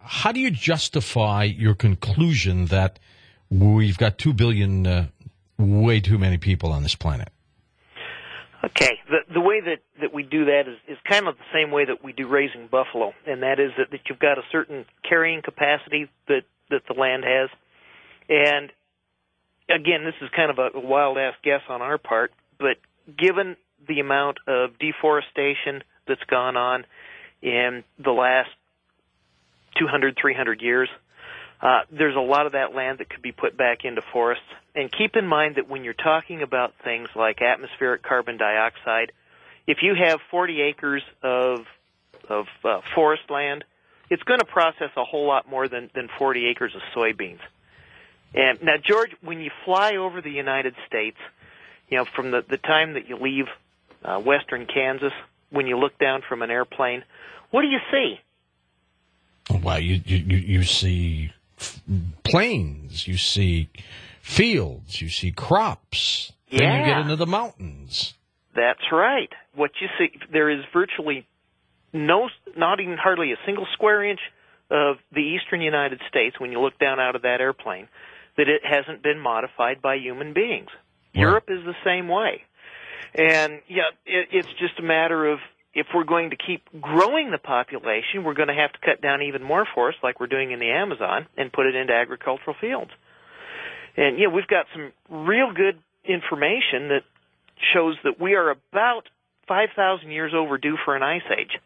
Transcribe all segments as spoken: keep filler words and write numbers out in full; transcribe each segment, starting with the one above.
how do you justify your conclusion that we've got two billion, uh, way too many people on this planet? Okay, the the way that, that we do that is, is kind of the same way that we do raising buffalo, and that is that, that you've got a certain carrying capacity that, that the land has. And again, this is kind of a wild-ass guess on our part, but given the amount of deforestation that's gone on in the last two hundred, three hundred years, uh, there's a lot of that land that could be put back into forests. And keep in mind that when you're talking about things like atmospheric carbon dioxide, if you have forty acres of of uh, forest land, it's going to process a whole lot more than, than forty acres of soybeans. And now, George, when you fly over the United States, you know, from the, the time that you leave uh, western Kansas, when you look down from an airplane, what do you see? Well, you you, you see plains, you see fields, you see crops. Yeah. Then you get into the mountains. That's right. What you see, there is virtually no, not even hardly a single square inch of the eastern United States, when you look down out of that airplane, that it hasn't been modified by human beings. Right. Europe is the same way. And, yeah, it, it's just a matter of, if we're going to keep growing the population, we're going to have to cut down even more forests like we're doing in the Amazon and put it into agricultural fields. And, yeah, we've got some real good information that shows that we are about five thousand years overdue for an ice age.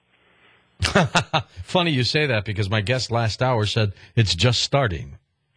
Funny you say that, because my guest last hour said it's just starting.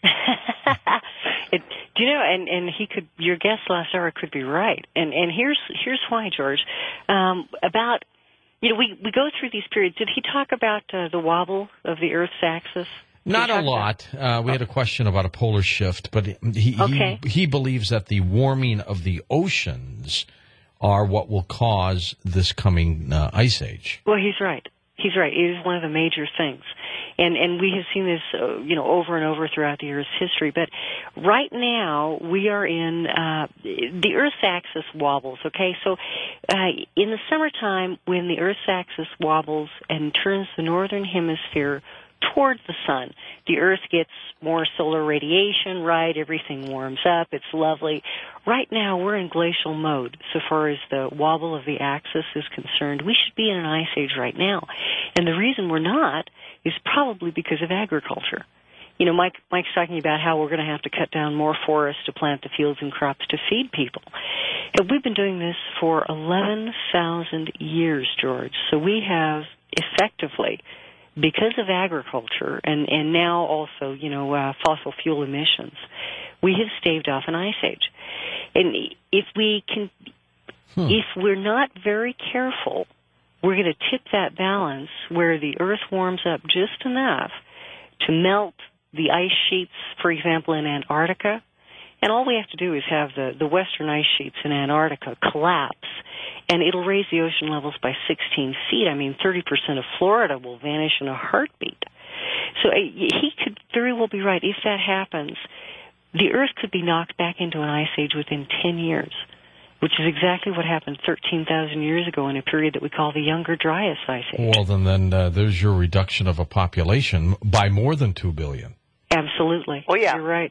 it, do you know, and, and he could, your guest last hour could be right. And, and here's, here's why, George. Um, about, you know, we, we go through these periods. Did he talk about uh, the wobble of the Earth's axis? Not a lot. Uh, we had a question about a polar shift, but he, okay. he he believes that the warming of the oceans are what will cause this coming uh, ice age. Well, he's right. He's right. It is one of the major things. And and we have seen this, uh, you know, over and over throughout the Earth's history. But right now, we are in, uh, the Earth's axis wobbles, okay? So uh, in the summertime, when the Earth's axis wobbles and turns the northern hemisphere towards the sun, the Earth gets more solar radiation, right? Everything warms up. It's lovely. Right now, we're in glacial mode so far as the wobble of the axis is concerned. We should be in an ice age right now. And the reason we're not is probably because of agriculture. You know, Mike, Mike's talking about how we're going to have to cut down more forests to plant the fields and crops to feed people. And we've been doing this for eleven thousand years, George. So we have effectively, because of agriculture and, and now also, you know, uh, fossil fuel emissions, we have staved off an ice age. And if we can, hmm. if we're not very careful, we're going to tip that balance where the Earth warms up just enough to melt the ice sheets, for example, in Antarctica. And all we have to do is have the, the western ice sheets in Antarctica collapse, and it'll raise the ocean levels by sixteen feet. I mean, thirty percent of Florida will vanish in a heartbeat. So uh, he could very well be right. If that happens, the Earth could be knocked back into an ice age within ten years, which is exactly what happened thirteen thousand years ago in a period that we call the Younger Dryas Ice Age. Well, then, then uh, there's your reduction of a population by more than two billion. Absolutely. Oh, yeah. You're right.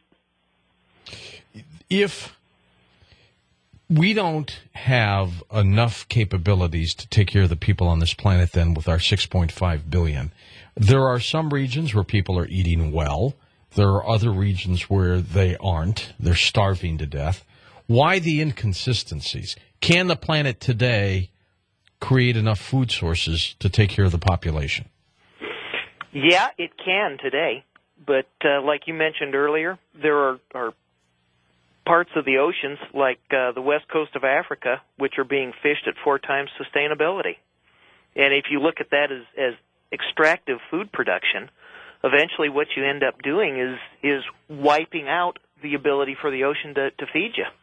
If we don't have enough capabilities to take care of the people on this planet, then, with our six point five billion, there are some regions where people are eating well. There are other regions where they aren't. They're starving to death. Why the inconsistencies? Can the planet today create enough food sources to take care of the population? Yeah, it can today. But uh, like you mentioned earlier, there are, are parts of the oceans, like uh, the west coast of Africa, which are being fished at four times sustainability. And if you look at that as, as extractive food production, eventually what you end up doing is is wiping out the ability for the ocean to, to feed you.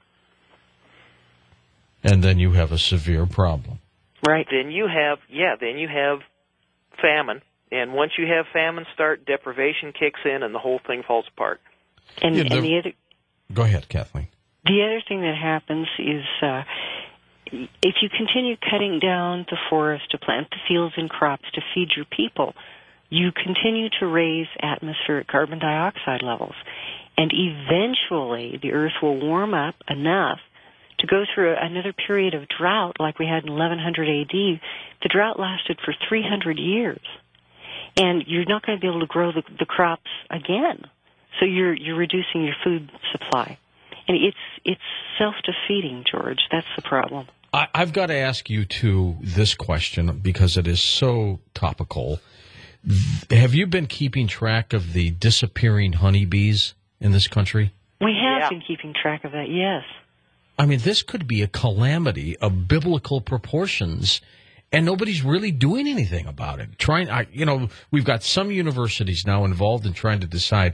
And then you have a severe problem. Right. Then you have, yeah, then you have famine. And once you have famine start, deprivation kicks in and the whole thing falls apart. And, Yeah, and the- the other... Go ahead, Kathleen. The other thing that happens is uh, if you continue cutting down the forest to plant the fields and crops to feed your people, you continue to raise atmospheric carbon dioxide levels. And eventually, the Earth will warm up enough to go through another period of drought like we had in eleven hundred A D. The drought lasted for three hundred years. And you're not going to be able to grow the, the crops again. So you're you're reducing your food supply. And it's it's self-defeating, George. That's the problem. I, I've got to ask you, too, this question because it is so topical. Have you been keeping track of the disappearing honeybees in this country? We have Yeah. been keeping track of that, yes. I mean, this could be a calamity of biblical proportions, and nobody's really doing anything about it. Trying, I, you know, we've got some universities now involved in trying to decide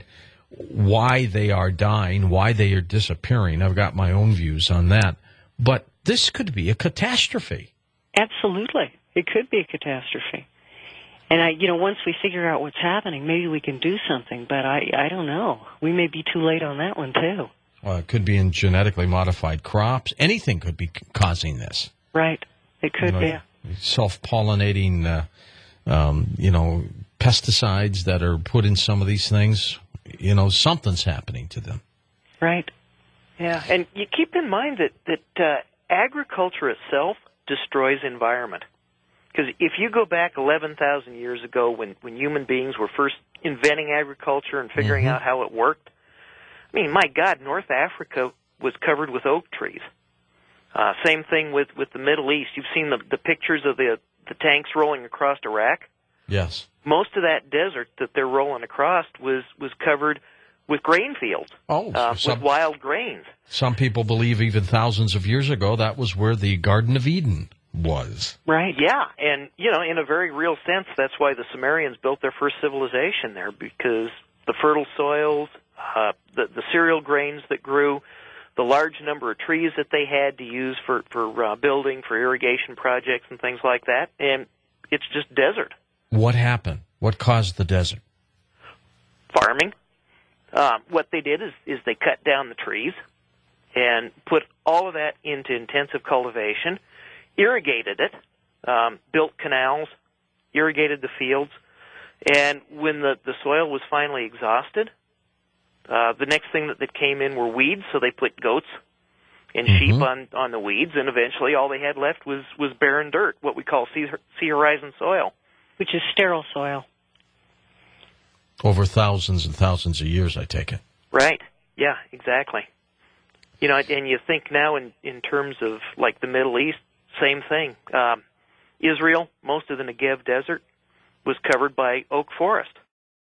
why they are dying, why they are disappearing. I've got my own views on that. But this could be a catastrophe. Absolutely. It could be a catastrophe. And, I, you know, once we figure out what's happening, maybe we can do something. But I, I don't know. We may be too late on that one, too. Well, it could be in genetically modified crops. Anything could be causing this. Right. It could You know, be. Self-pollinating, uh, um, you know, pesticides that are put in some of these things. You know, something's happening to them. Right. Yeah, and you keep in mind that that uh, agriculture itself destroys environment. Because if you go back eleven thousand years ago, when when human beings were first inventing agriculture and figuring Mm-hmm. out how it worked, I mean, my God, North Africa was covered with oak trees. Uh, same thing with with the Middle East. You've seen the the pictures of the the tanks rolling across Iraq. Yes. Most of that desert that they're rolling across was was covered with grain fields, Oh, uh, some, with wild grains. some people believe even thousands of years ago that was where the Garden of Eden was. Right. Yeah, and, you know, in a very real sense, that's why the Sumerians built their first civilization there, because the fertile soils, uh, the, the cereal grains that grew, the large number of trees that they had to use for, for uh, building, for irrigation projects and things like that, and it's just desert. What happened? What caused the desert? Farming. Um, what they did is, is they cut down the trees and put all of that into intensive cultivation, irrigated it, um, built canals, irrigated the fields, and when the, the soil was finally exhausted, uh, the next thing that, that came in were weeds, so they put goats and Mhm. sheep on, on the weeds, and eventually all they had left was, was barren dirt, what we call sea, sea horizon soil. Which is sterile soil. Over thousands and thousands of years, I take it. Right. Yeah, exactly. You know, and you think now in, in terms of, like, the Middle East, same thing. Um, Israel, most of the Negev desert was covered by oak forest.